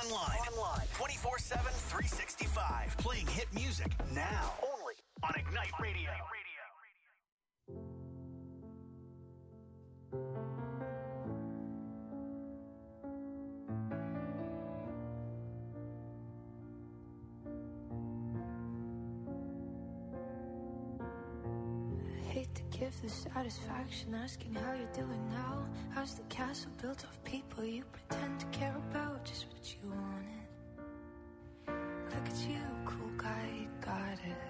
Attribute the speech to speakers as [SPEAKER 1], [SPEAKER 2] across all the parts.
[SPEAKER 1] Online. 24/7, 365. Playing hit music now. Only on Ignite Radio.
[SPEAKER 2] Hate to give the satisfaction asking how you're doing now. How's the castle built of people you pretend to care about? Just what you wanted. Look at you, cool guy, you got it.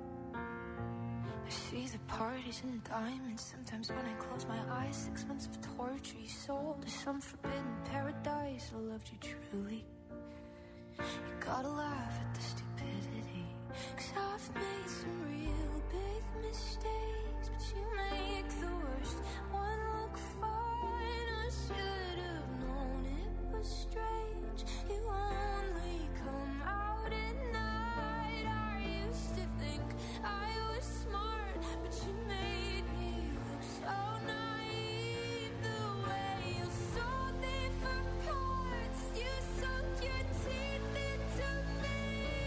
[SPEAKER 2] I see the parties and diamonds. Sometimes when I close my eyes, 6 months of torture you sold to some forbidden paradise. I loved you truly. You gotta laugh at the stupidity, 'cause I've made some real big mistakes, but you make the worst one look fine. I should have known it was strange. You only come out at night. I used to think I was smart, but you made me look so naive. The way you sold me for parts, you sunk your teeth into me.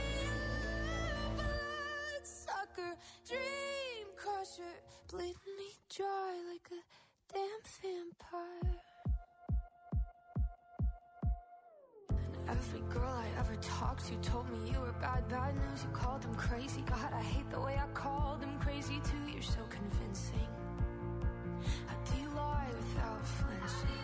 [SPEAKER 2] Bloodsucker, dream crusher, bleeding me dry like a damn vampire. And every girl I ever talked to told me you were bad news. You called them crazy. God, I hate the way I called them crazy too. You're so convincing. How do you lie without flinching?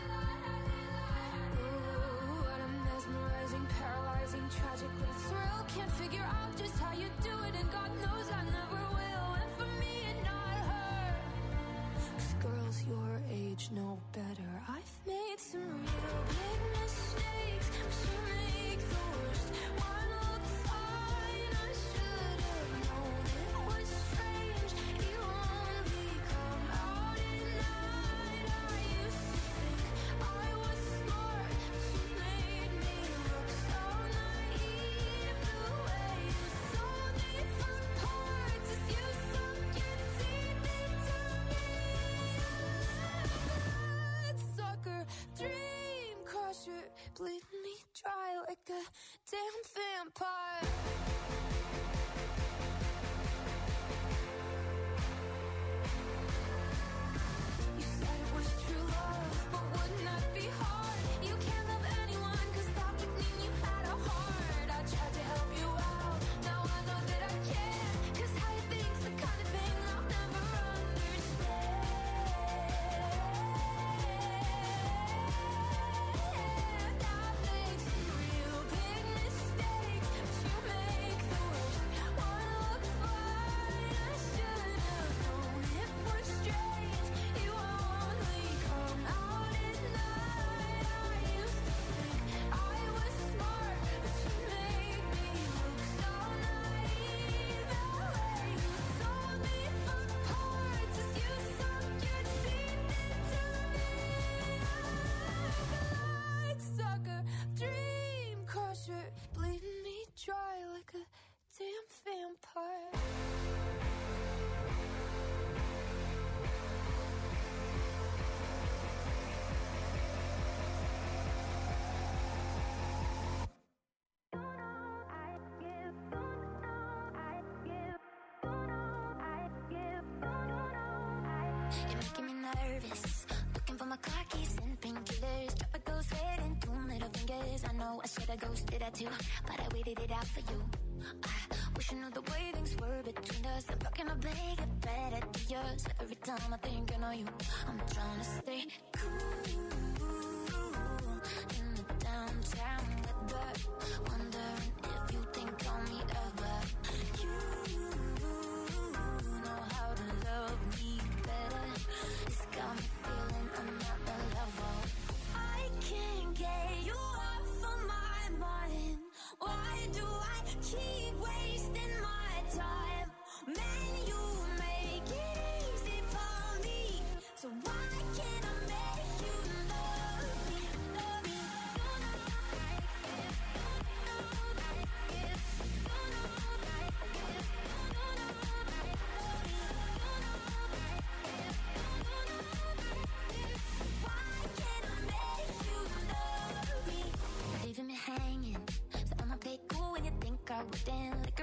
[SPEAKER 2] Ooh, what a mesmerizing, paralyzing, tragic little thrill. Can't figure out just how you do it, and God knows I never will. And for me and not her, 'cause girls your age know better. I've made some real big mistakes, but you make the worst one look fine. I should have known it was strange. You only come out at night. I used to think I was smart, but you made me look so naive. The way you sold me for parts is you sunk your teeth into me. Bloodsucker, dream crusher, bleeding me dry like a damn vampire. You said it was true love, but wouldn't that be hard? You can't love anyone, 'cause that would mean you had a heart. I tried to help you out, now I know that I can't, 'cause how you think's the kind of thing I'll never understand. I've made some real big mistakes, but you make the worst one look fine. I should have known it was strange. You only come out at night. I used to think I was smart, but you made me look so naive. The way you sold me for parts is you sunk your teeth into me. Bloodsucker, dream crusher, bleeding me dry like a damn vampire. You're making me nervous. Looking for my car keys and painkillers. Drop a ghost head and 2 middle fingers. I know I should have ghosted that too, but I waited it out for you. I wish I knew the way things were between us. I'm talking to make it better to yours. Every time I think I know you, I'm trying to stay cool in the downtown weather. Wondering if you think on me ever. You know how to love me better. It's got me feeling another level. I can't get you off of my mind. Why do I keep wasting my time? Man, you make it easy for me. So why can't I make you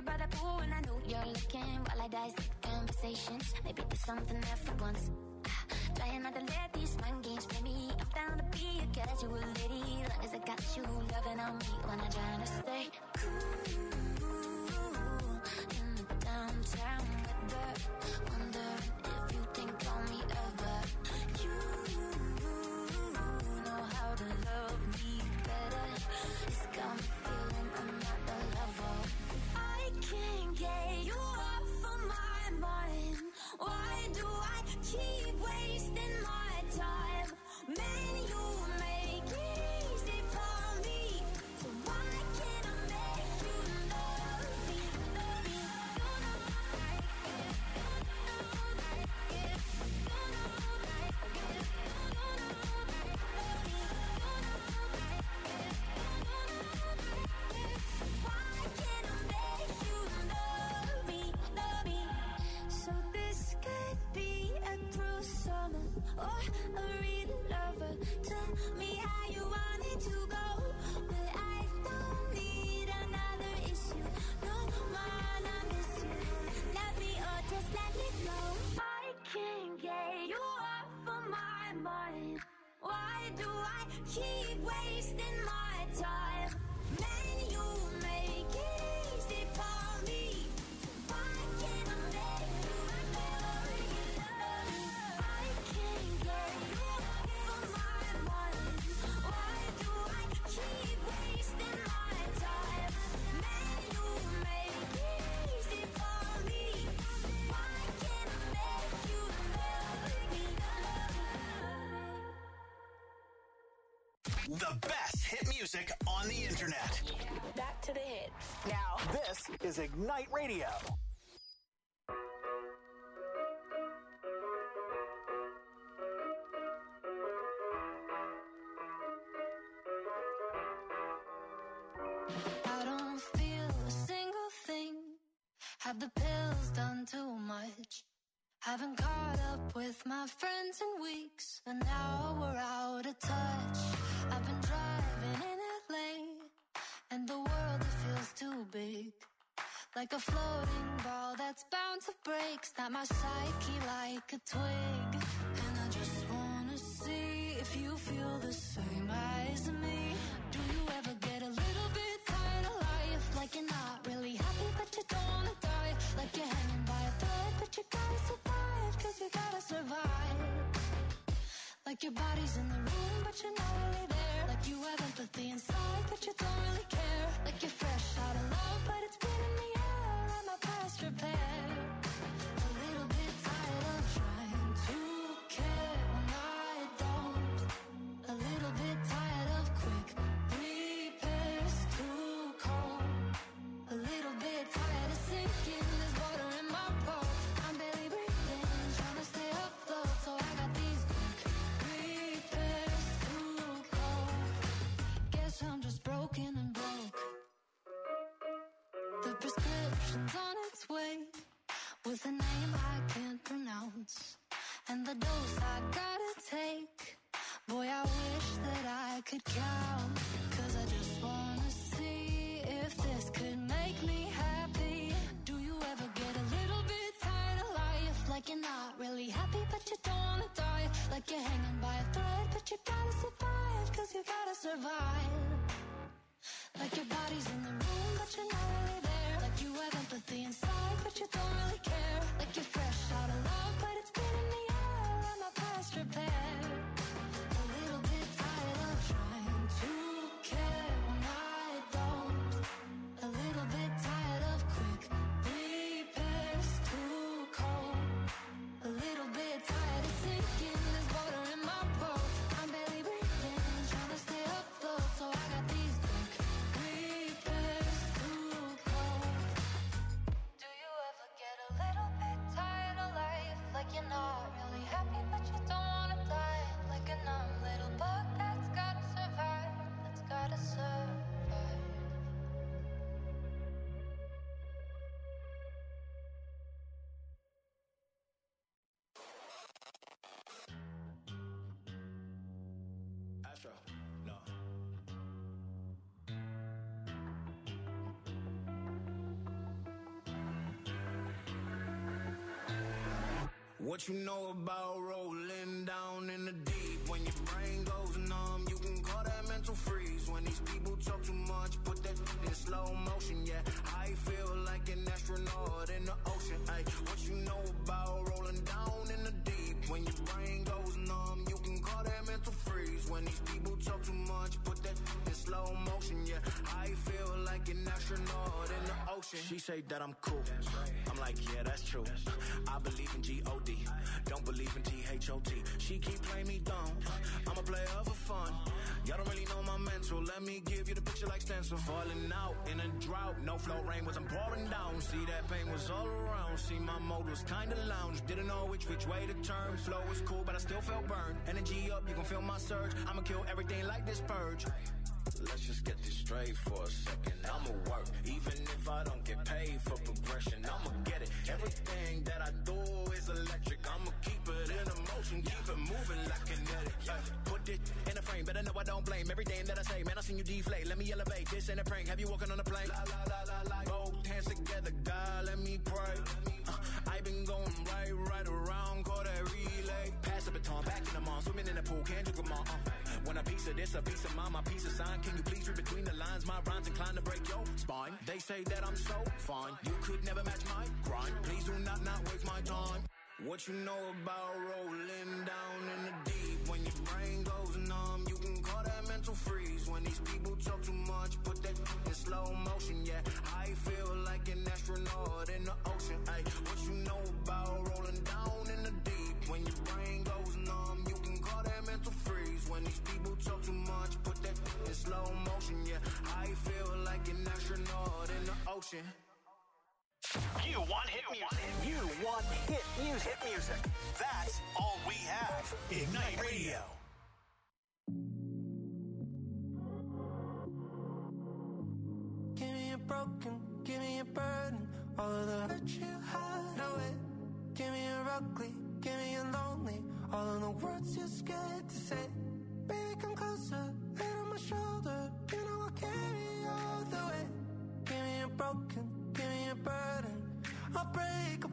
[SPEAKER 3] your brother cool and I know you're looking while I dissect conversations. Maybe there's something there for once. Trying not to let these mind games play me. I'm down to be a casual lady, long as I got you loving on me when I'm trying to stay cool in the downtown weather. Wondering if you think on me ever. You know how to love me better. It's got me feeling I'm not the lover. I can't get you off of my mind. Why do I keep wasting my time? Man, you make it easy for me. So why can't I make you love me? Love me. You know like it. You know like it. You know like it. You know like love me. You know like it. You know like it. Why can't I make you love me? Love me. So this could be a cruel summer or a real lover. Tell me how you want it to go, but I don't need another issue. No more, I miss you. Love me or just let me go. I can't get you off of my mind. Why do I keep wasting my time? Man, you make it easy for me. Why can't I make you love me? I can't get you off of my mind. Why do I keep wasting my time? Man, you make it easy for me. Why can't I make you love me?
[SPEAKER 1] The best hit music on the internet.
[SPEAKER 4] Back to the hits.
[SPEAKER 1] Now, this is Ignite Radio.
[SPEAKER 2] I don't feel a single thing. Have the pills done too much? Haven't caught up with my friends in weeks, and now we're out of touch. I've been driving in LA, and the world, it feels too big. Like a floating ball that's bound to break. Snap my psyche like a twig. And I just wanna see if you feel the same as me. Do you ever get a little bit tired of life? Like you're not really happy but you don't wanna die. Like you're hanging by a thread but you gotta survive, cause you gotta survive. Like your body's in the room but you're not really there. Like you have empathy inside but you don't really care. Like you're fresh out of love but it's been in the air and my past repair. A little bit tired of trying to care when I don't. A little bit tired of quick repairs, too cold. A little bit tired of sinking, there's water in my boat. I'm barely breathing, trying to stay afloat. So I got these quick repairs, too cold. Guess I'm just broken and broke. The prescription's on its way, with a name I can't pronounce, and the dose I gotta take. Boy, I wish that I could count, cause I just wanna see if this could make me happy. Do you ever get a little bit tired of life? Like you're not really happy but you don't wanna die. Like you're hanging by a thread but you gotta survive, cause you gotta survive. Like your body's in the room but you're not really there. Like you have empathy inside but you don't really care. Like you're fresh out of love but it's been in the air and my past repair. A little bit tired of trying to care when I don't. A little bit tired of quick repairs, too cold. A little bit tired of sinking, there's water in my boat. I'm barely breathing, trying to stay afloat. So I got these quick repairs, too cold. Do you ever get a little bit tired of life? Like you're not really happy but you don't wanna die. Like a numb little bug that's gotta survive, that's gotta survive.
[SPEAKER 1] Astro, no.
[SPEAKER 5] What you know about rolling down in the deep? When your brain goes numb, you can call that mental freeze. When these people talk too much, put that in slow motion, yeah. I feel like an astronaut in the ocean, ay. What you know about rolling down in the deep? When your brain goes numb, you can call that mental freeze. When these people talk too much, put that in slow motion, yeah. I feel like an astronaut in the ocean. She say that I'm cool. I'm like, yeah, that's true. I believe in G-O-D. Don't believe in T-H-O-T. She keep playing me dumb. I'm a player for fun. Y'all don't really know my mental. Let me give you the picture like stencil. Falling out in a drought. No flow rain wasn't pouring down. See, that pain was all around. See, my mode was kinda lounge. Didn't know which way to turn. Flow was cool, but I still felt burned. Energy up, you can feel my surge. I'ma kill everything like this purge. Let's just get this straight for a second. I'ma work, even if I don't get paid for progression. I'ma get it. Everything that I do is electric. I'ma keep it in motion, keep it moving like kinetic. Put it in a frame, better know I don't blame everything that I say. Man, I seen you deflate. Let me elevate. This ain't a prank. Have you walking on a plane? La la la la la. Both hands together, God, let me pray. I've been going right around, call that relay. Pass the baton, back in the mall, swimming in the pool, can't drink them all. When a piece of this, a piece of mine, my piece of sign. Can you please read between the lines? My rhymes inclined to break your spine. They say that I'm so fine, you could never match my grind. Please do not waste my time. What you know about rolling down in the deep? When your brain goes numb, you can call that mental freeze. When these people talk too much, put that in slow motion, yeah. I feel like an astronaut in the ocean, ay. What you know about rolling down in the deep? When your brain goes numb, you can call that mental freeze. When these people talk too much, put that in slow motion, yeah. I feel like an astronaut in the ocean.
[SPEAKER 1] You want hit music. You want hit music. Hit music. That's all we have. Ignite Radio.
[SPEAKER 6] Give me a broken, give me a burden. All of the hurt you hide away. Give me a ugly, give me a lonely. All of the words you're scared to say. Baby, come closer, head on my shoulder. You know I'll carry you all the way. Give me a broken, give me a burden. I'll break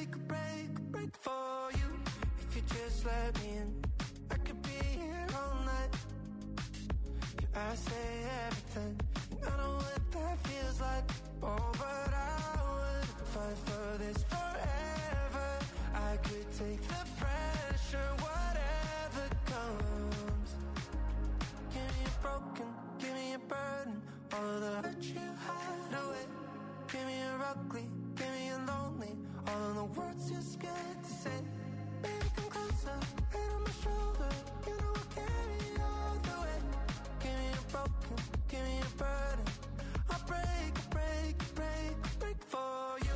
[SPEAKER 6] for you. If you just let me in, I could be here all night. I say everything, and I know what that feels like. Oh, but I would fight for this forever. I could take the pressure, whatever comes. Give me a broken, give me a burden. All of the hurt you hide away. Give me a ugly, give me a lonely. All of the words you're scared to say. Baby, come closer, head on my shoulder. You know I'll carry you all the way. Give me a broken, give me a burden. I'll break for you.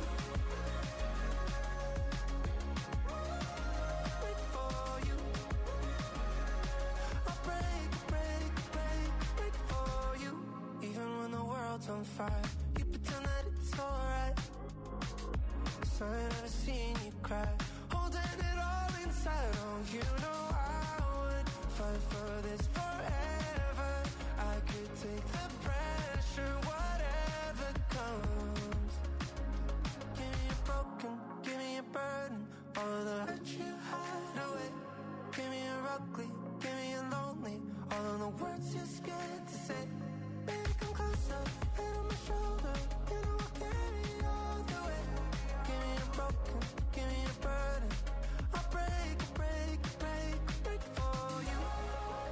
[SPEAKER 6] Break for you. I'll break for you. Even when the world's on fire, you pretend that it's alright. 'Cause I ain't never seen you cry, holding it all inside. Oh, you know I would fight for this forever. I could take the pressure, whatever comes. Give me a broken, give me a burden. All of the hurt you hide away. Give me a ugly, give me a lonely. All of the words you're scared to say. Baby, come closer, head on my shoulder. You know I'll carry you all the way. Give me a broken, give me a burden. I'll break for you.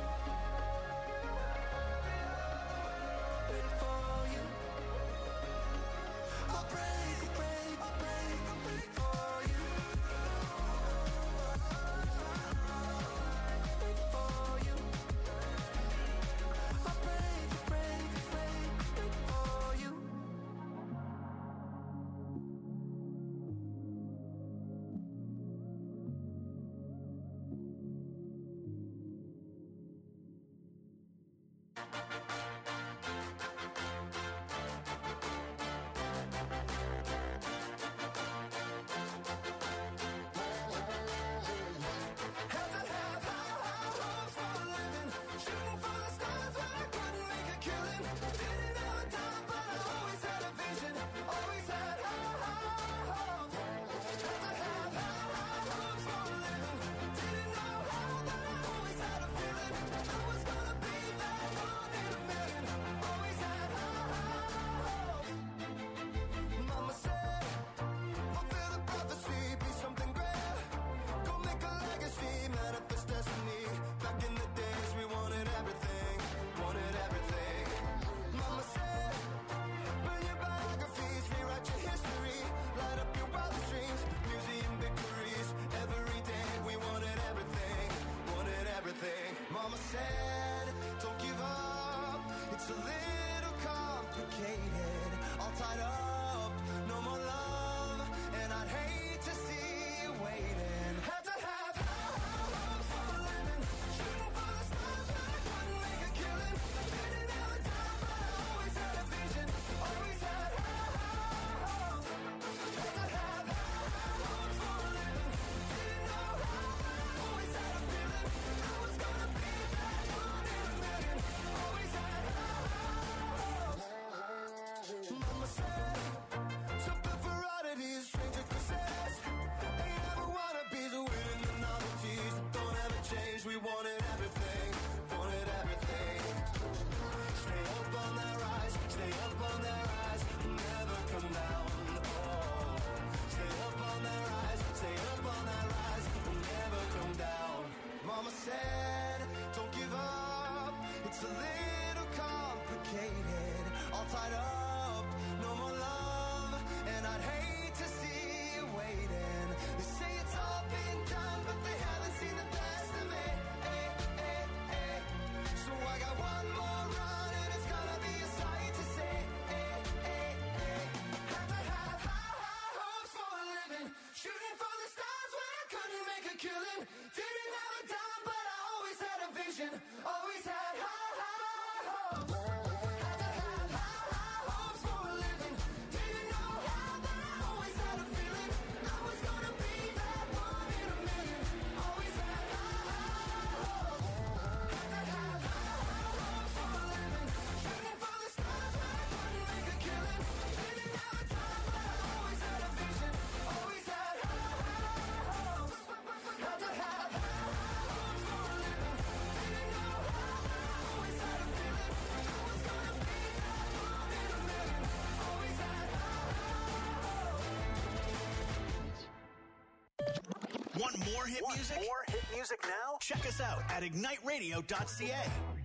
[SPEAKER 1] hit music? More hit music now? Check us out at igniteradio.ca.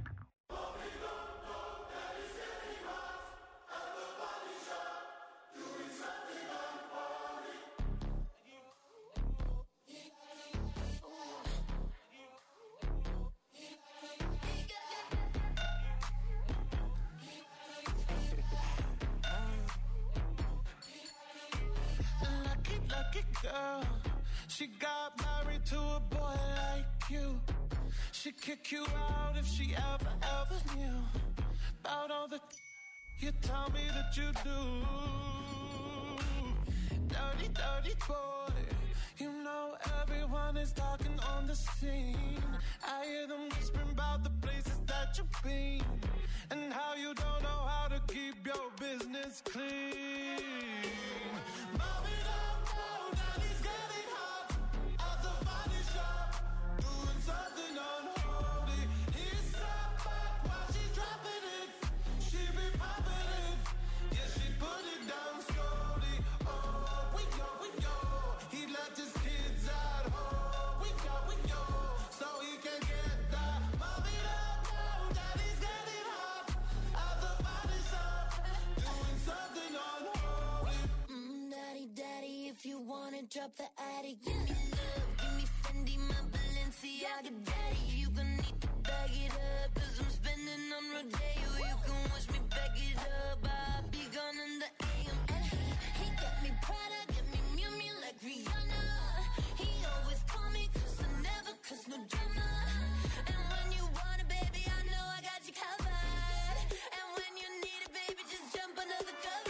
[SPEAKER 6] Girl, she got married to a boy like you. She'd kick you out if she ever knew about all the you tell me that you do. Dirty, dirty boy. You know everyone is talking on the scene. I hear them whispering about the places that you've been and how you don't know how to keep your business clean. Mommy, something unholy. He's up back while she's dropping it. She be popping it. Yeah, she put it down slowly. Oh, we go. He left his kids at home. We go. So he can get that. Mommy don't know daddy's getting hot at the body shop, doing something unholy.
[SPEAKER 3] Daddy, if you wanna drop the attic, give me love, give me Fendi, my Balenciaga daddy. You gon' need to bag it up, 'cause I'm spending on Rodeo. You can wish me back it up, I'll be gone in the AM. And he got me Prada, get me Miu like Rihanna. He always call me cause I never cause no drama. And when you want it, baby, I know I got you covered. And when you need it, baby, just jump under the covers.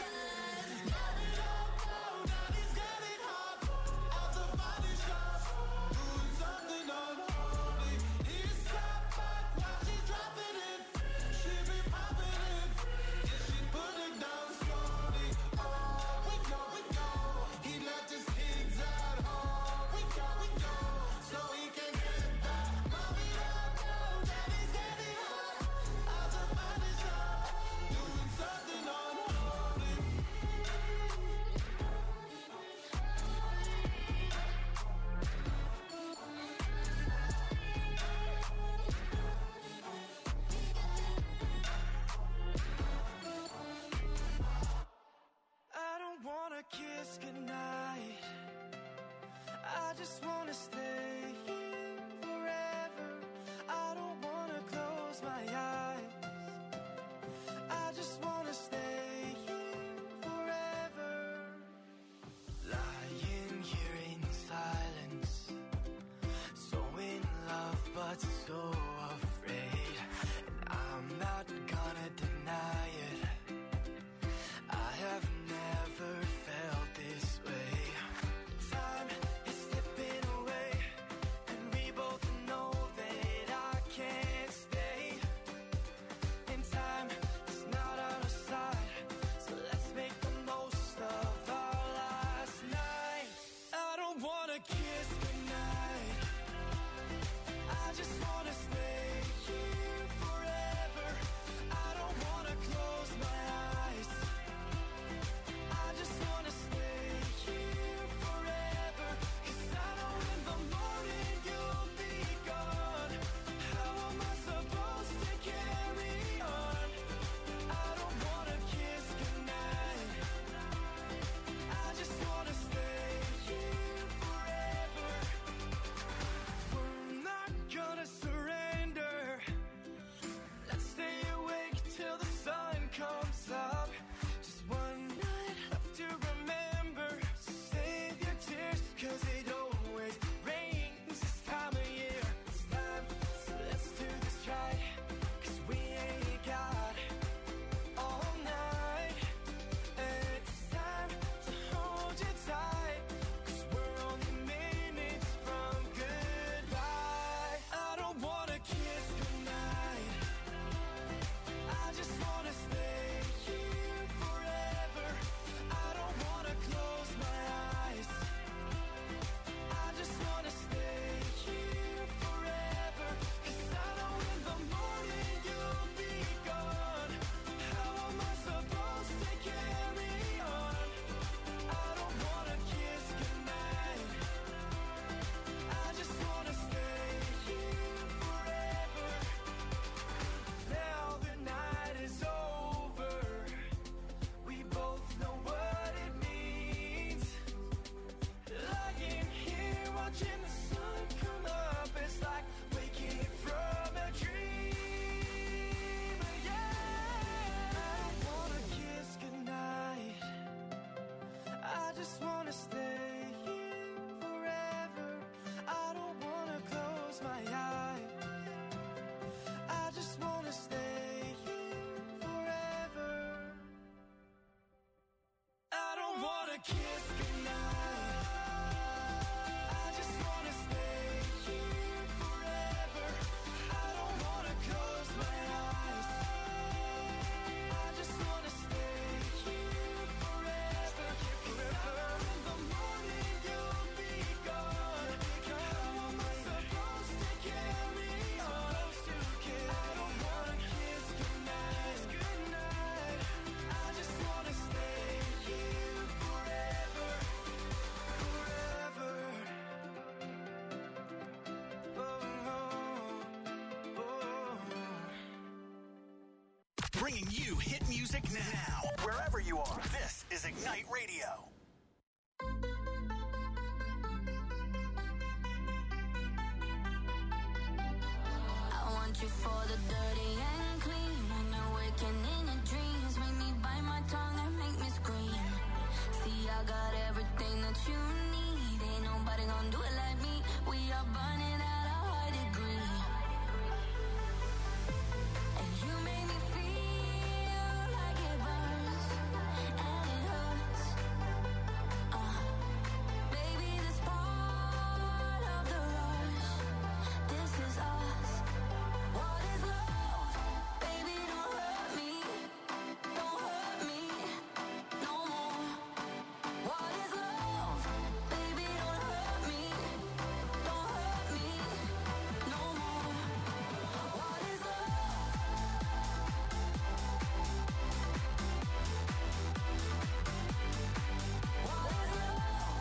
[SPEAKER 3] Kiss goodnight. I just wanna stay here forever. I don't wanna close my eyes. I just wanna stay here forever. Lying here in silence, so in love but so afraid. And I'm not gonna deny it. I have never felt this way. Time is slipping away, and we both know that I can't stay. And time is not on our side, so let's make the most of our last night. I don't wanna kiss goodnight. I just wanna stay
[SPEAKER 1] bringing you hit music now. Wherever you are, this is Ignite Radio.
[SPEAKER 3] I want you for the dirty and clean. When you're waking in your dreams, make me bite my tongue and make me scream. See, I got everything that you need. Ain't nobody gonna do it like me. We are burning at a high degree. And you make me feel like it burns and it hurts. Baby, this part of the rush. This is us. What is love? Baby, don't hurt me. Don't hurt me no more. What is love? Baby, don't hurt me. Don't hurt me no more. What is love? What is love?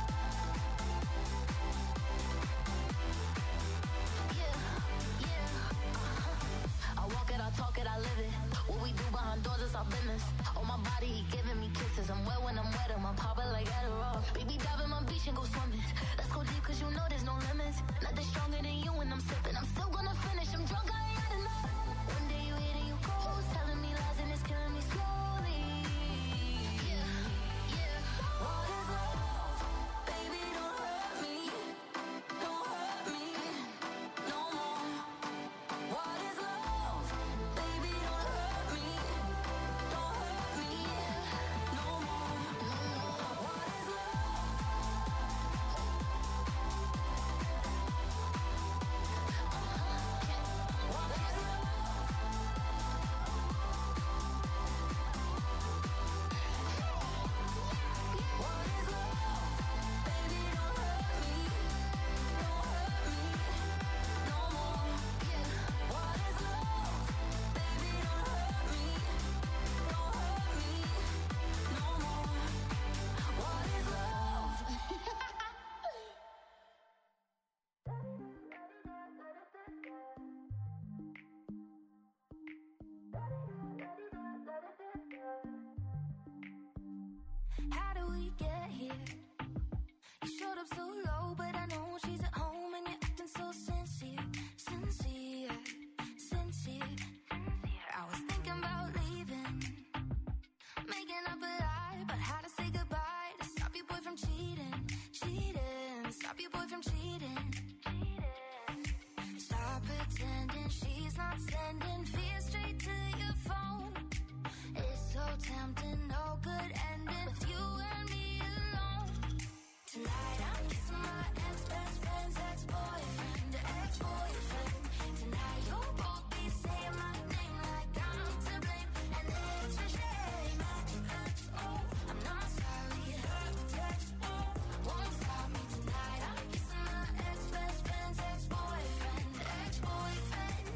[SPEAKER 3] Yeah. I walk it, I talk it, I live it. What we do behind doors is our business. On my body, he giving me kisses. I'm wet when I'm wet, I'm popping like Adderall. Baby, dive in my beach and go swimming. Let's go deep, cause you know there's no limits. Nothing stronger than you when I'm sipping. I'm still gonna finish, I'm drunk, I ain't had enough. One day you hit and you close, telling me lies and it's killing me slowly. Yeah. What is love? Baby, don't hurt me. Don't hurt me no more. What is love? Baby, don't hurt me. Don't hurt me no more. What is love? What is love? What is love? Baby, don't hurt me. Don't hurt me no more. What is love? Baby, don't hurt me. Don't hurt me no more. What is love? How do we get here? You showed up so low, but I know she's at home and you're acting so sincere. I was thinking about leaving, making up a lie about how to say goodbye to stop your boy from cheating. Stop your boy from cheating. Stop pretending she's not sending fear straight to your phone. It's so tempting, no good ending with you and me alone. Tonight I'm kissing my ex-best friend's ex-boyfriend, ex-boyfriend. Tonight you'll both be saying my name like I'm to blame, and it's a shame. I'm not sorry, won't stop me tonight. I'm kissing my ex-best friend's ex-boyfriend, ex-boyfriend.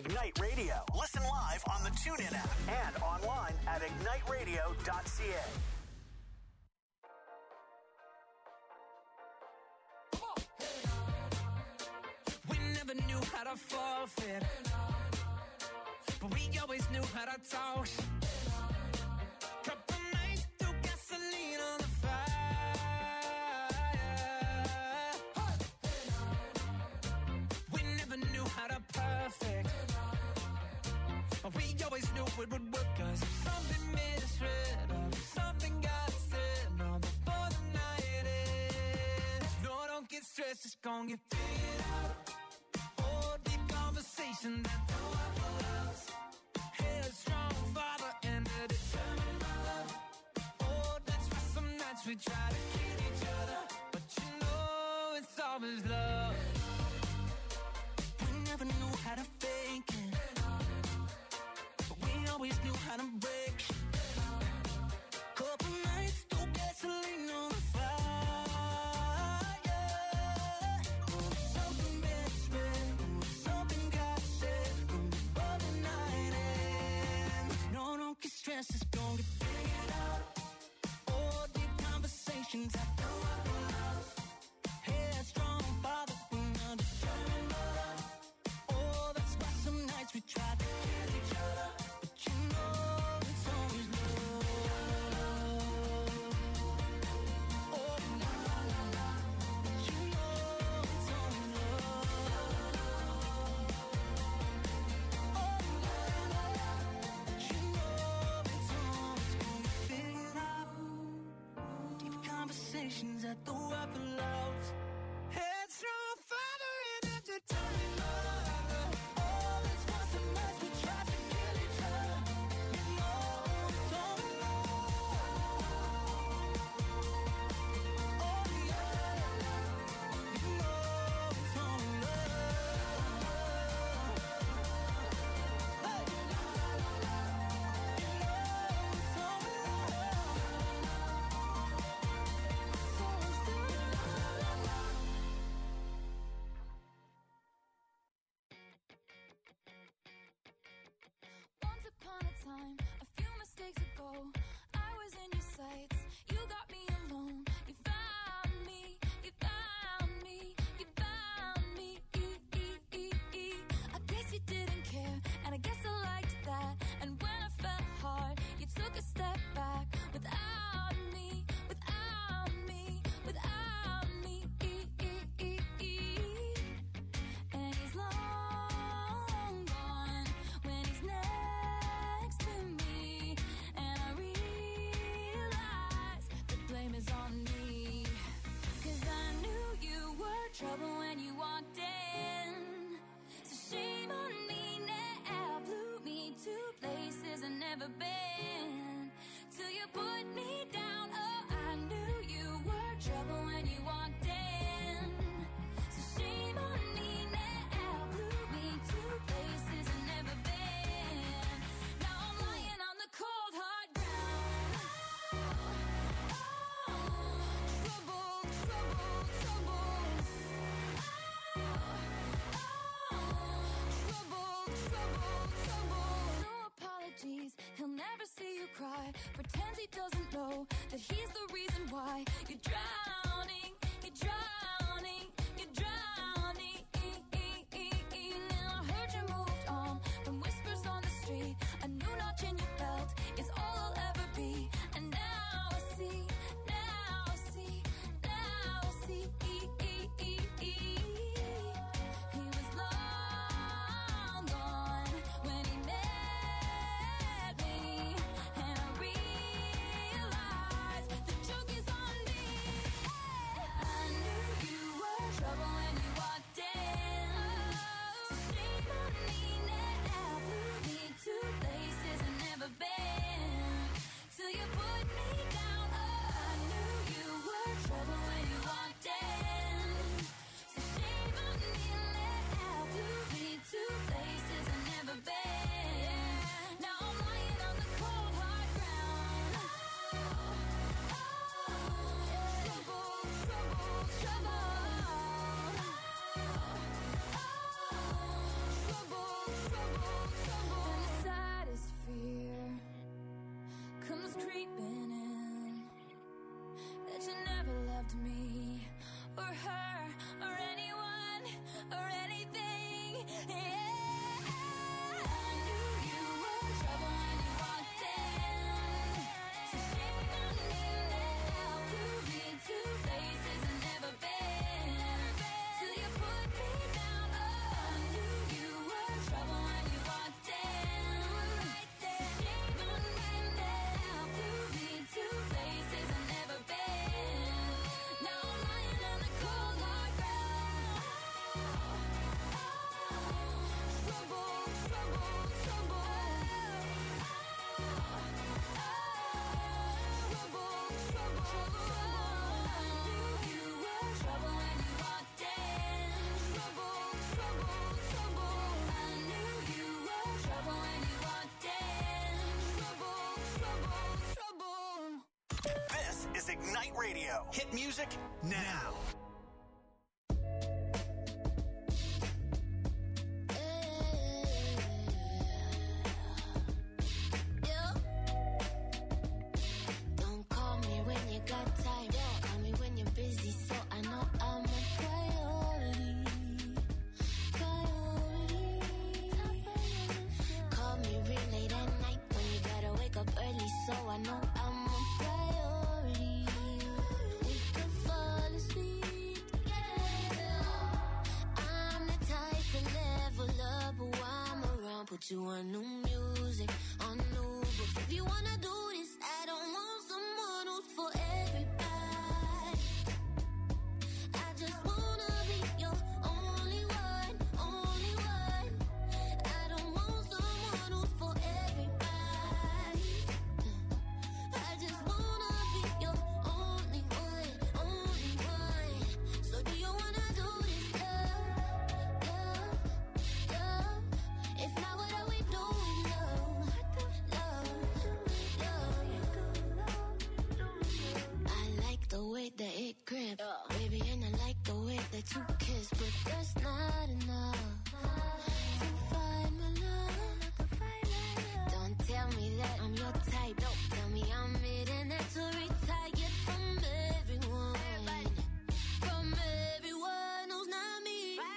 [SPEAKER 1] Ignite Radio. Listen live on the TuneIn app and online at igniteradio.ca.
[SPEAKER 6] We never knew how to forfeit, but we always knew how to talk. Couple nights threw gasoline on the fire. We never knew how to perfect, but we always knew it would work. 'Cause if something misread or if something got said, no, before the night ends. No, don't get stressed, it's gonna get figured out. Oh, deep conversation that throw up for loves. Headstrong father and a determined mother. Oh, that's why some nights we try to kill each other, but you know it's always love. We never knew how to fake it, but we always knew how to break shit. Couple nights, threw gasoline on the fire. Oh, something misread, something got said, before the night ends. No, don't get stressed, it's gonna get figured out. Oh, deep conversations I throw up for love. Headstrong father and a determined mother. Oh, that's why some nights we try to kill each other, but you know it's always love. Oh, la la la la, but you know it's always love. Oh, la la la, but you know it's always gonna get figured out. Deep conversations at the upper love. Headstrong father and a determined mother. Oh, that's why some nights we try to kill each other. You know it's always love. Oh, la la la, you know it's always love. Hey, la la la la, you know it's always love. It's always love.
[SPEAKER 3] Once upon a time, a few mistakes ago, I was in your sights. You got me alone. You found me. You found me. You found me. I guess you didn't care, and I guess I liked that. And when I fell hard, you took a step back without me. Without me. Without me. And he's long gone when he's next to me. And I realize the blame is on me. 'Cause I knew you were trouble when you walked in. So shame on me now, blew me to places I've never been. Till you put me down, oh, I knew you were trouble when you walked in. So shame on me now, blew me to places I've never been. Now I'm lying on the cold hard ground. Oh, trouble, trouble, trouble. Trouble, trouble, trouble. No apologies, he'll never see you cry. Pretends he doesn't know that he's the reason why you're drowning, you're drowning, you're drowning. Now I heard you moved on from whispers on the street. A new notch in your belt is all I'll ever be. And now I see, now I see, now I see. He was long gone when he met me. And I realized the joke is on me. I knew you were trouble when you
[SPEAKER 1] is Ignite Radio. Hit music now.
[SPEAKER 3] Don't call me when you got time. Call me when you're busy, so I know I'm a priority. Call me real late at night when you gotta wake up early, so I know I'm a priority. We can fall asleep together. I'm the type to level up while I'm around. Put you on new music, on new books. If you wanna do this, I don't want someone who's for everybody. I just wanna be your only one, only one. I don't want someone who's for everybody. I just wanna be your only one, only one. So do you wanna do this, love, love, love? If not, what are we doing, love, love, love? I like the way that it grip, baby, and I like the way that you kiss, but that's not enough to find my love. Don't tell me that I'm your type. Don't tell me I'm it and that's to retire from everyone. From everyone who's not me.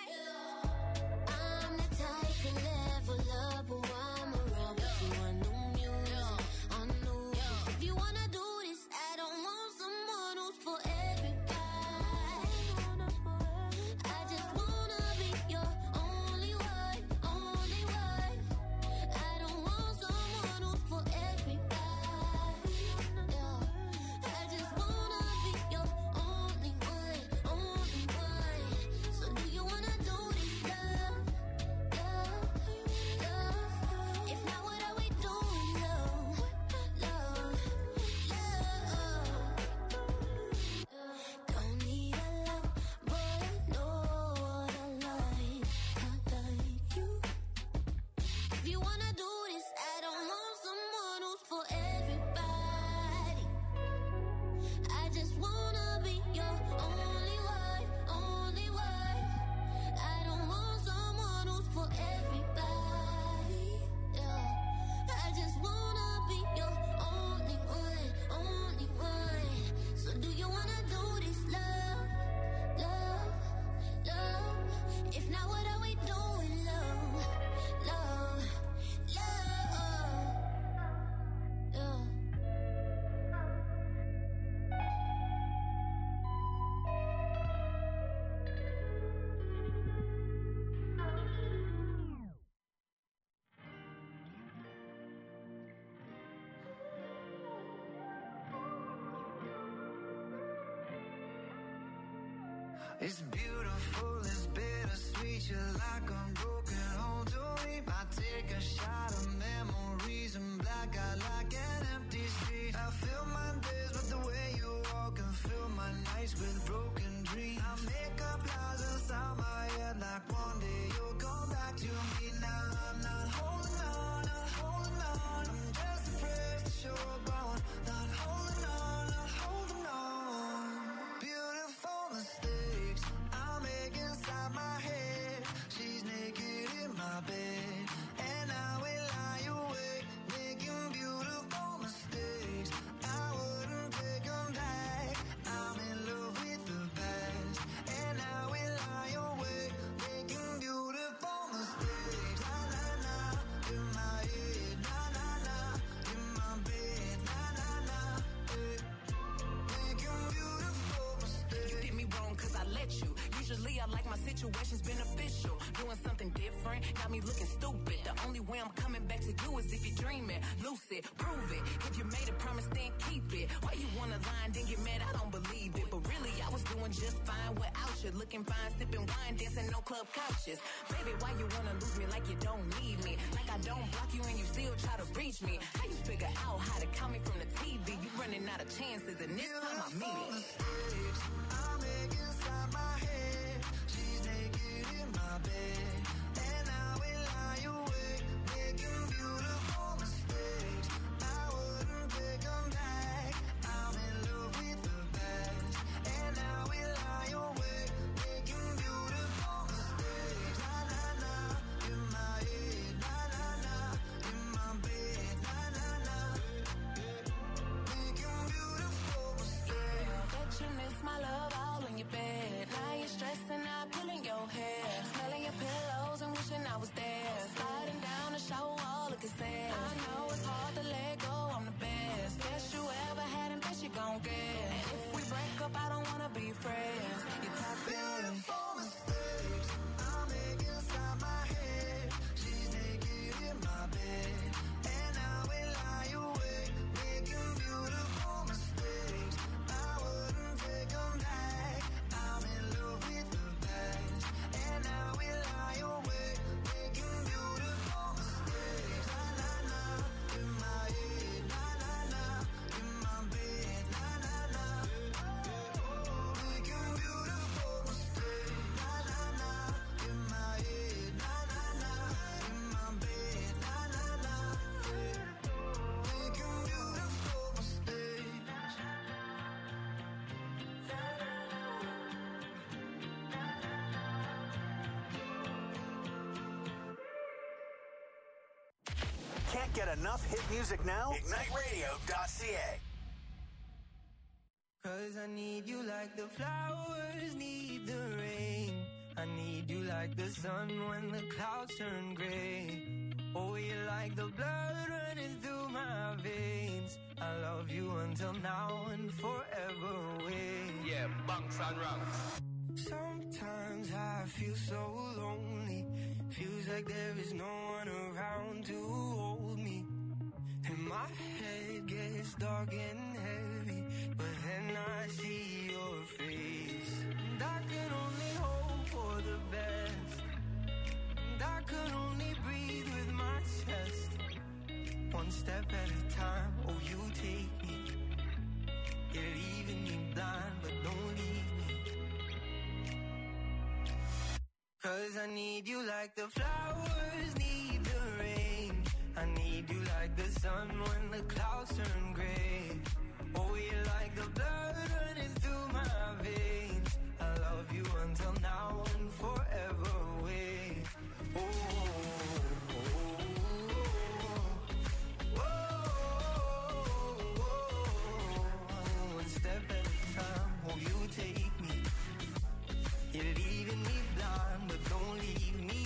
[SPEAKER 3] I'm the type to level up while I'm around. Put you on new music, on new books. If you wanna do this, I don't want someone who's for everybody. I just wanna be your only one, only one. I don't want someone who's for everybody. I just wanna be your only one, only one. So do you wanna do this, love, love, love? If not, what are we doing, love, love, love? Don't need a lot, but I know what I like you. If you wanna do this, I don't want someone who's for everybody. I just wanna be your only one, only one. I don't want someone who's for everybody. I just wanna be your only one, only one. So do you wanna do this, love, love, love? If not, what are we doing, love, love, love, love?
[SPEAKER 6] It's beautiful, it's bittersweet. You're like a broken home to me. I take a shot of memories and black out like an empty street. I fill my days with the way you walk and fill my nights with broken dreams. I make up lies inside my head like one day you'll come back to me. Now I'm not holding on, not holding on. I'm just afraid to show up on. Not holding on, not holding on. Beautiful mistakes I make inside my head. She's naked in my bed, and I will lie awake, making beautiful mistakes. I wouldn't take them back. I'm in love with the past, and I will lie awake, making beautiful mistakes. Na na na, in my head, na na na, in my bed, na na na, making beautiful mistakes.
[SPEAKER 7] You did me wrong cause I let you. Usually I like my situations beneficial. Doing something different got me looking stupid. The only way I'm coming back to you is if you're dreaming. Lucid, prove it. If you made a promise, then keep it. Why you wanna lie and then get mad? I don't believe it. But really, I was doing just fine without you. Looking fine, sipping wine, dancing on club couches. Baby, why you wanna lose me like you don't need me? Like I don't block you and you still try to reach me. How you figure out how to call me from the TV? You running out of chances and this time I mean it.
[SPEAKER 6] Mistakes I make inside my head. She's naked in my bed, and I will lie awake, making beautiful mistakes. I wouldn't take them back. I'm in love with
[SPEAKER 1] get enough hit music now? IgniteRadio.ca.
[SPEAKER 6] 'Cause I need you like the flowers need the rain. I need you like the sun when the clouds turn gray. Oh, you're like the blood running through my veins. I love you until now and forever away.
[SPEAKER 8] Yeah, bunks and ranks.
[SPEAKER 6] Sometimes I feel so lonely. Feels like there is no one around to hold me. And my head gets dark and heavy, but then I see your face. And I can only hope for the best. And I can only breathe with my chest. One step at a time, oh you take me. You're leaving me blind, but don't leave me. 'Cause I need you like the flowers need the rain. I need you like the sun when the clouds turn gray. Oh, you're like the blood running through my veins. I love you until now and forever away. Oh, oh, oh, oh, oh. One step at a time, oh, you take me. You're leaving me blind, but don't leave me.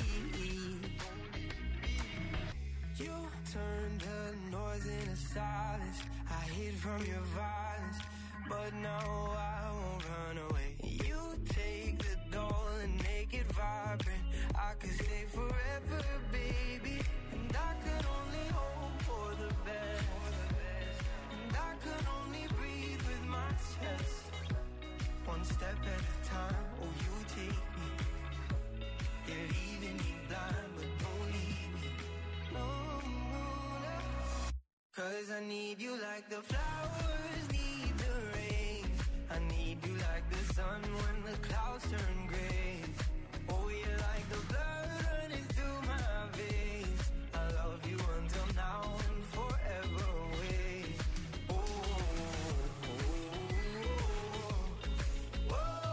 [SPEAKER 6] You turned the noise into silence. I hid from your violence, but now I won't run away. You take the doll and make it vibrant. I could stay forever, baby. And I could only hope for the best. And I could only breathe with my chest. One step at a time, oh you take me. You're leaving me blind, but don't leave me. No, no, no. 'Cause I need you like the flowers need the rain. I need you like the sun when the clouds turn gray. Oh, you're like the blood running through my veins. I love you until now and forever away. Oh, oh, oh, oh,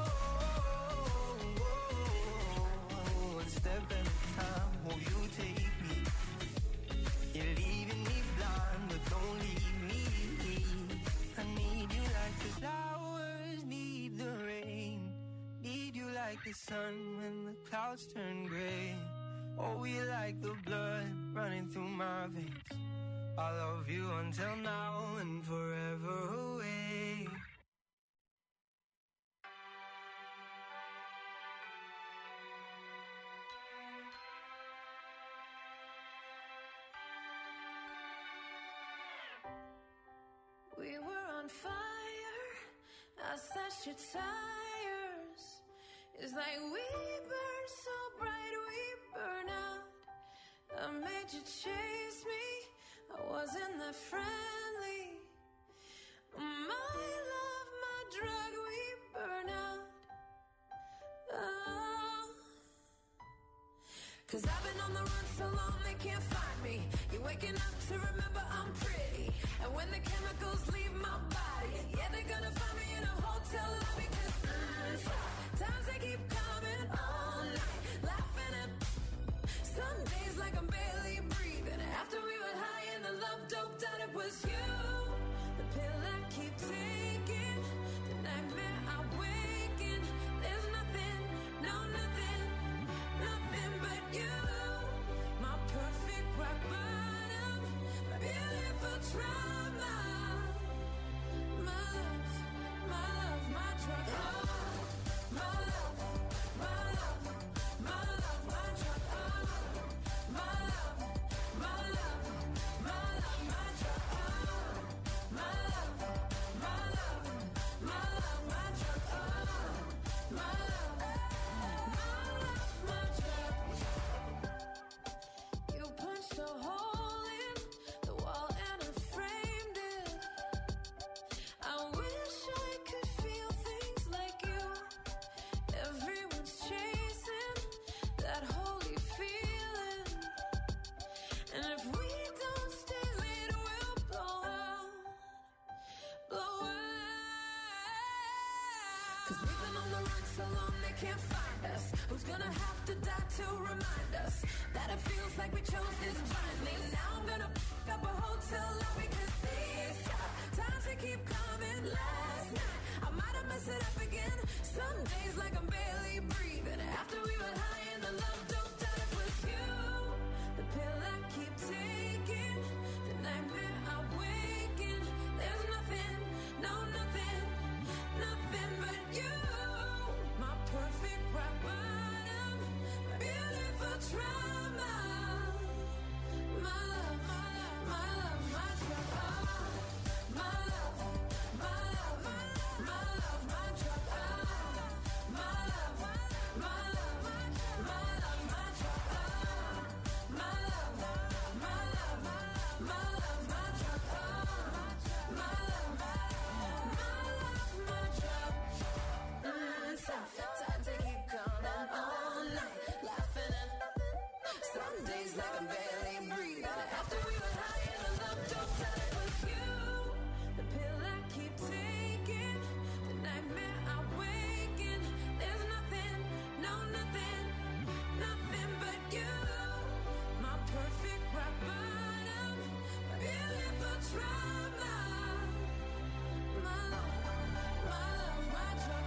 [SPEAKER 6] oh, oh. One step at a time, oh, you take me. You're leaving me blind, but don't leave me. I need you like the flowers need the rain. Need you like the sun when the clouds turn gray. Oh, you're like the blood running through my veins. I love you until now and forever away.
[SPEAKER 2] We were on fire, I slashed your tires. It's like we burn so bright, we burn out. I made you chase me, I wasn't that friendly. My love, my drug, we burn out. Oh. 'Cause I've been on the run so long they can't find me. You're waking up to remember I'm pretty. And when the chemicals leave my body, yeah, they're gonna find me in a hotel lobby. 'Cause times they keep coming all night, laughing at some days like I'm barely breathing. After we were high and the love doped out, it was you. The pill I keep taking, the nightmare I wake in. There's nothing, no nothing, nothing but you. My perfect rock bottom, my beautiful trauma.
[SPEAKER 7] 'Cause we've been on the run so long they can't find us. Who's gonna have to die to remind us that it feels like we chose this blindly? Now I'm gonna f*** up a hotel lobby 'cause these times they keep coming. Last night I might have messed it up again. Some days like I'm barely breathing. After we were high and the love don't die, it was you. The pill I keep taking, the nightmare I wake in. There's nothing, no nothing, nothing but you. My perfect rock bottom, beautiful trauma. My love, my love, my love, my drug. My love, my love, my love, my drug. My love, my love, my love, my drug. My love, my love, my love, my drug. My love, my drug. Time to keep coming all night, laughing at nothing. Some days like I'm barely breathing. After we were high and the love don't die, it was you. The pill I keep taking, the nightmare I wake in. There's nothing, no nothing, nothing but you. My perfect rock bottom, beautiful trauma. My love, my drug.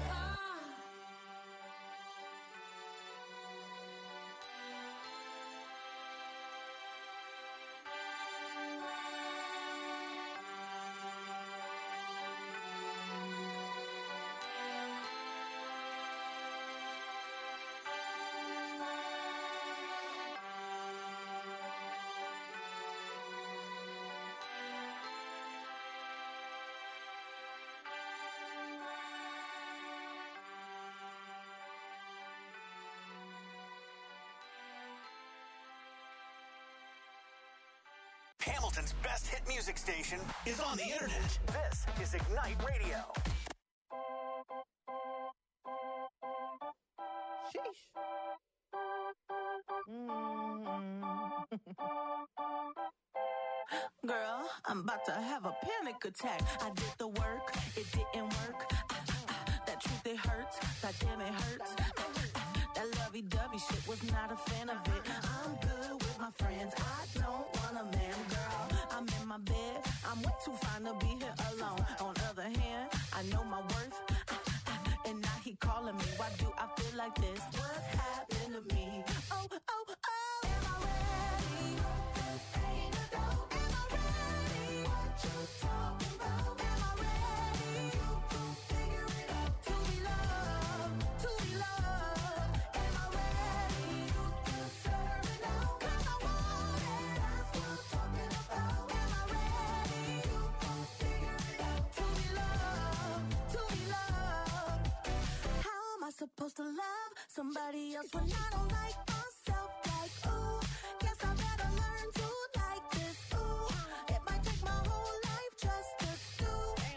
[SPEAKER 1] Hamilton's best hit music station is on the internet. This is Ignite Radio.
[SPEAKER 9] Sheesh. Girl, I'm about to have a panic attack. I did the work, it didn't work. That truth, it hurts. God damn, it hurts. That lovey-dovey shit, was not a fan of it. I'm good with my friends. I don't want a man, girl. I'm in my bed. I'm way too fine to be here alone. On the other hand, I know my worth. And now he calling me. Why do I feel like this? What's happened to me? Oh, oh, oh. Am I ready? Ain't a dope. Am I ready? What you talking about? Am I ready? You can figure it out. To be loved, to be loved. Am I ready? You can serve it out. 'Cause I want it. That's what I'm talking about. Am I ready? You can figure it out. To be loved, to be loved. How am I supposed to love somebody else when I don't like myself? Like, ooh, guess I better learn to like this. Ooh, it might take my whole life just to do.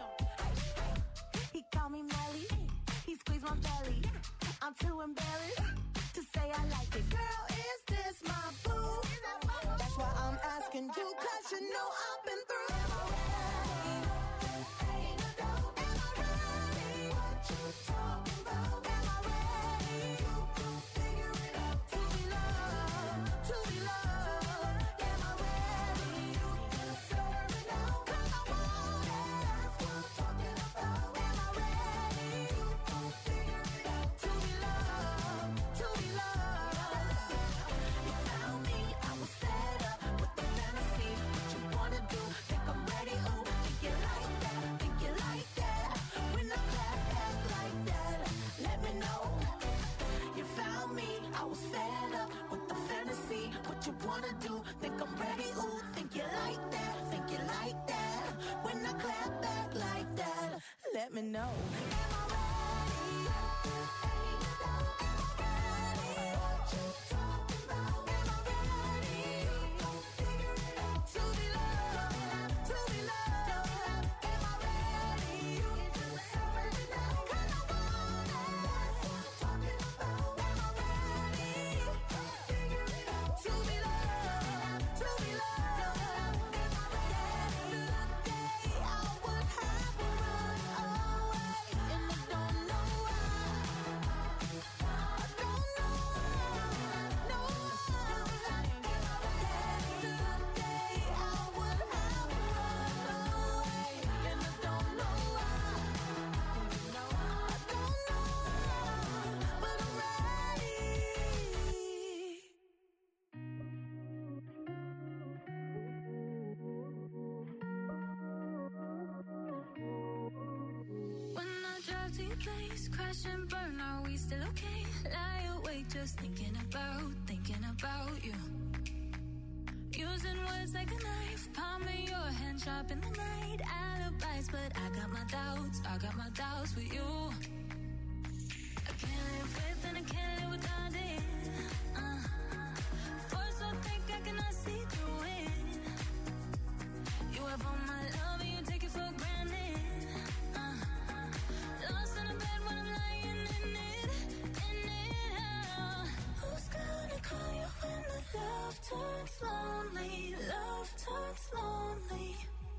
[SPEAKER 9] He called me Melly, he squeezed my belly. I'm too embarrassed to say I like it. Girl, is this my boo? That's why I'm asking you, 'cause you know I've been through. Am I ready? Ain't a dope. Am I ready? What you talking about? Am I ready? You can figure it out. To be loved, to be loved. Am I ready? You can serve it out. 'Cause I want it. That's what I'm talking about. Am I ready? You can figure it out. To be loved, to be loved. You found me, I was fed up with the fantasy. What you wanna do? Think I'm ready? Ooh, think you like that? Think you like that? When I clap back like that, let me know. You found me, I was fed up with the fantasy. What you wanna do? Think I'm ready? Ooh, think you like that? Think you like that? When I clap back like that, let me know. Am I ready? Ain't a doubt. Am I ready? What you talking about? Am I ready? You gon' figure it out. To be loved, to be loved. Am I ready? You can serve it out. 'Cause I want it. That's what I'm talking about. Am I ready? You gon' figure it out. To be loved, to be loved. Am I ready? Yesterday I would have run away.
[SPEAKER 2] replace, crash and burn. Are we still okay? Lie awake, just thinking about you. Using words like a knife, palm in your hand, sharp in the night. Alibis, but I got my doubts with you. I can't live with and I can't live without it. Force so thick I cannot see through it. You have all my love and you take it for granted. Lost in a bed when I'm lying in it. Who's gonna call you when the love turns lonely? Love turns lonely.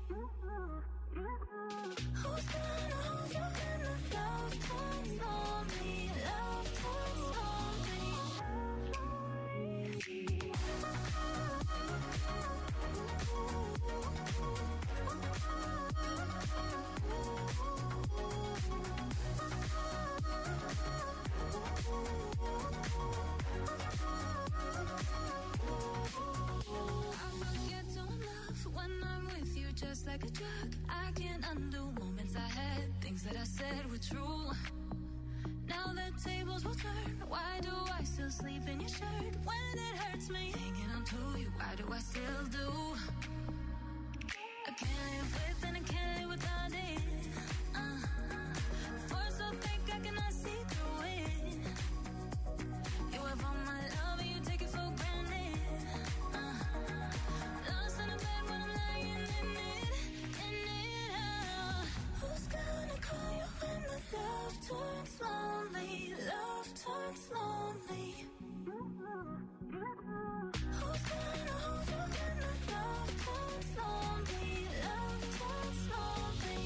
[SPEAKER 2] Who's gonna hold you when the love turns lonely? Love turns lonely. Just like a drug, I can't undo moments I had. Things that I said were true. Now the tables will turn. Why do I still sleep in your shirt when it hurts me? Hanging on to you, why do I still do? I can't live with and I can't live without it. Force so thick I cannot see through it. You have all my love and you take it for granted. Lost in a bed when I'm lying in it. Who's gonna call you when the love turns lonely? Love turns lonely. Who's gonna hold you when the love turns lonely? Love turns lonely.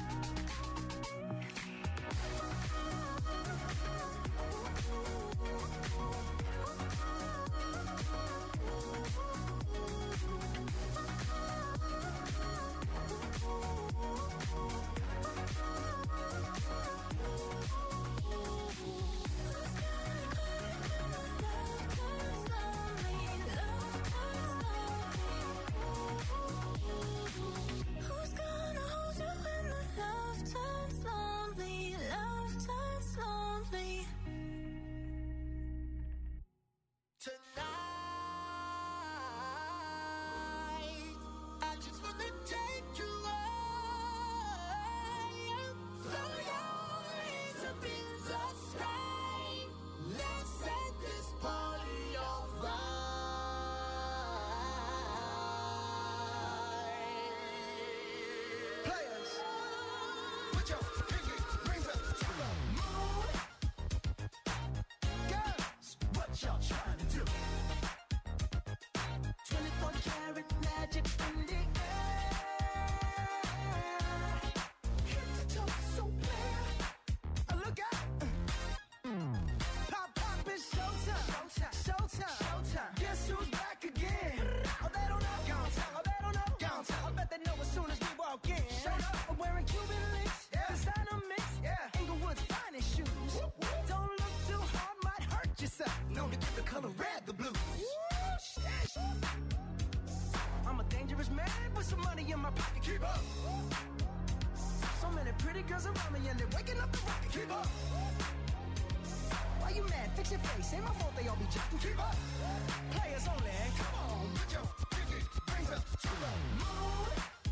[SPEAKER 2] I'm a dangerous man with some money in my pocket. Keep up. So many pretty girls around me and they're waking up the rocket. Keep up. Why you mad? Fix your face. Ain't my fault they all be jacking. Keep up. Players only. Come on, put your pinky rings up to the moon.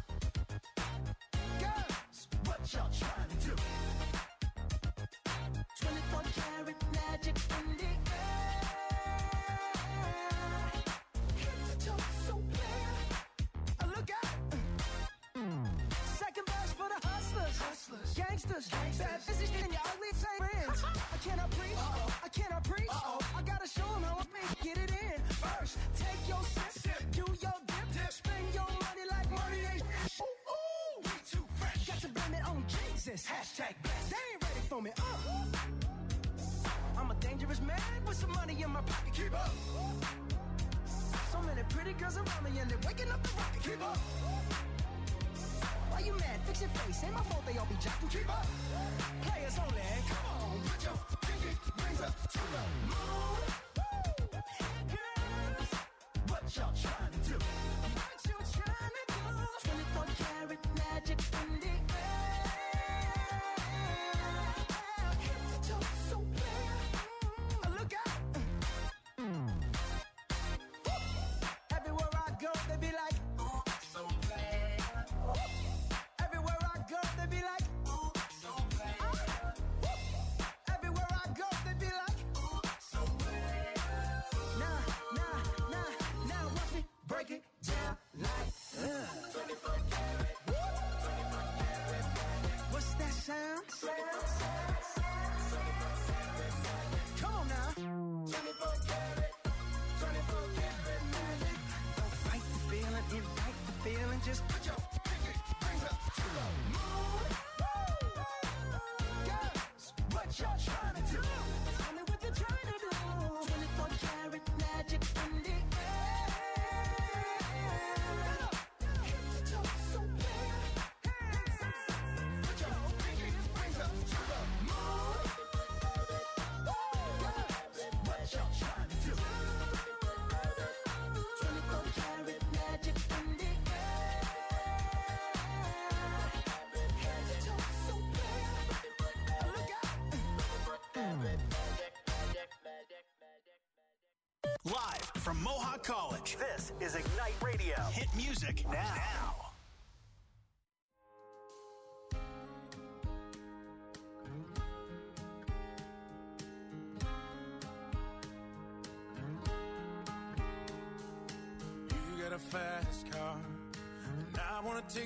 [SPEAKER 2] Girls, what y'all trying to do? 24 karat magic in the air. Head to toe, so clear. Look out. Second verse for the hustlers. Gangsters. Bad business and your ugly friends. I cannot preach. I cannot preach. I gotta show them how I get it in. First, take your sip. Do your dip. Spend your money like money ain't. Ooh, we too fresh. Got to blame it on Jesus. Hashtag blessed. They ain't ready for me. I'm a dangerous man with some money in my pocket. Keep up. So many pretty girls around me and they're waking up the rocket. Keep up. Why you mad? Fix your face. Ain't my fault they all be jocking. Keep up. Players only. Come on, put your pinky rings up to the moon. Girls, what y'all trying to do? What you trying to do? 24 karat magic in the air.
[SPEAKER 1] Live from Mohawk College, this is Ignite Radio. Hit music now.
[SPEAKER 6] You got a fast car, and I want to take